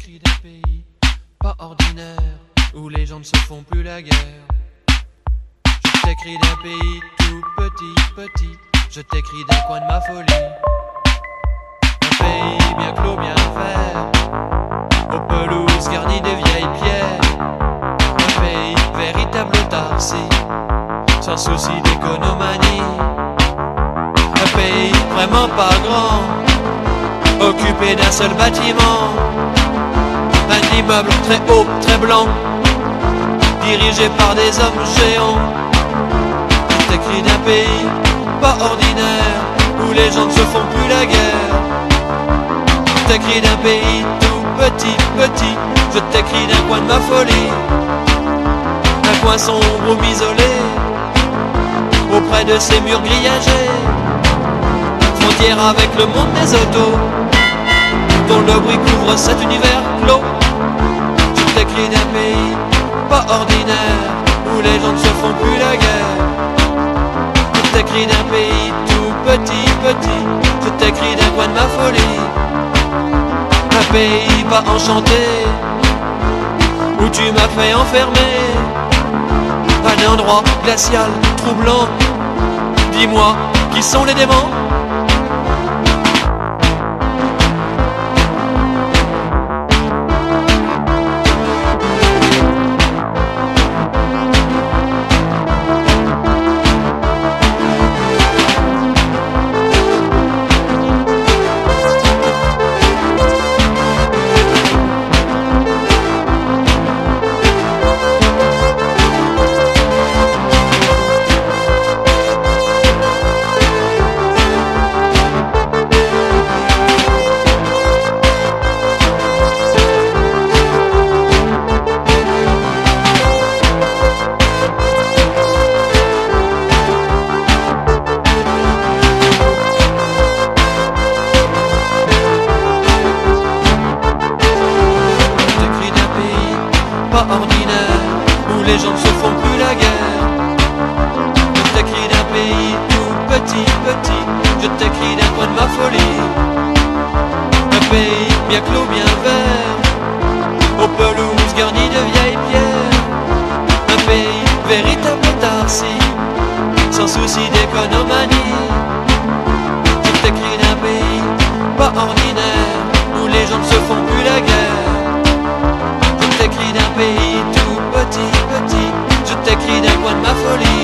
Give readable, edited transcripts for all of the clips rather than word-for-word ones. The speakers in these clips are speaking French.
t'écris d'un pays pas ordinaire, où les gens ne se font plus la guerre. Je t'écris d'un pays tout petit, je t'écris d'un coin de ma folie. Un pays bien clos, bien vert, aux pelouses garnies de vieilles pierres. Un pays véritable autarcie, sans souci d'économanie. Un pays vraiment pas grand, occupé d'un seul bâtiment. Un immeuble très haut, très blanc, dirigé par des hommes géants. Je t'écris d'un pays pas ordinaire, où les gens ne se font plus la guerre. Je t'écris d'un pays tout petit, je t'écris d'un coin de ma folie. Un coin sombre ou isolé, auprès de ces murs grillagés. Frontière avec le monde des autos, dont le bruit couvre cet univers clos. Je t'écris d'un pays pas ordinaire, où les gens ne se font plus la guerre. Je t'écris d'un pays tout petit, je t'écris d'un coin de ma folie. Un pays pas enchanté, où tu m'as fait enfermer. Un endroit glacial, troublant. Dis-moi, qui sont les démons? Pas ordinaire, où les gens ne se font plus la guerre. Je t'écris d'un pays tout petit, je t'écris d'un coin de ma folie. Un pays bien clos, bien vert, aux pelouses garnies de vieilles pierres. Un pays véritable autarcie, sans souci d'économanie. Je t'écris d'un pays pas ordinaire, où les gens ne se font plus la guerre. Je t'écris d'un pays tout petit, je t'écris d'un coin de ma folie.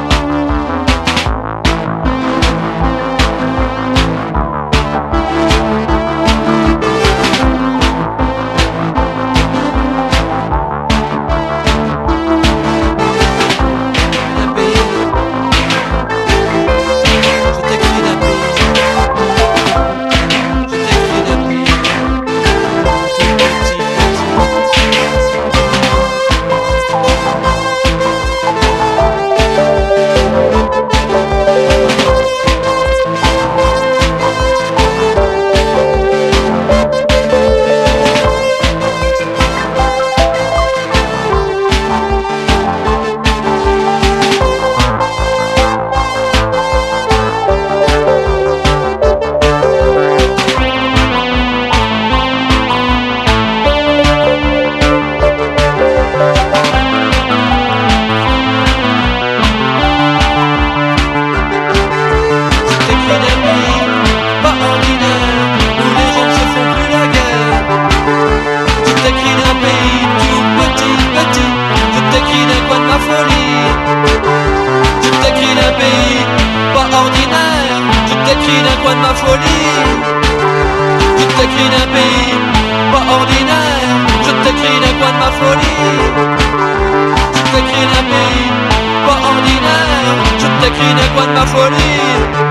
D'un coin de ma folie, je t'écris d'un pays pas ordinaire, je t'écris d'un coin de ma folie. Je t'écris d'un pays pas ordinaire, je t'écris d'un coin de ma folie.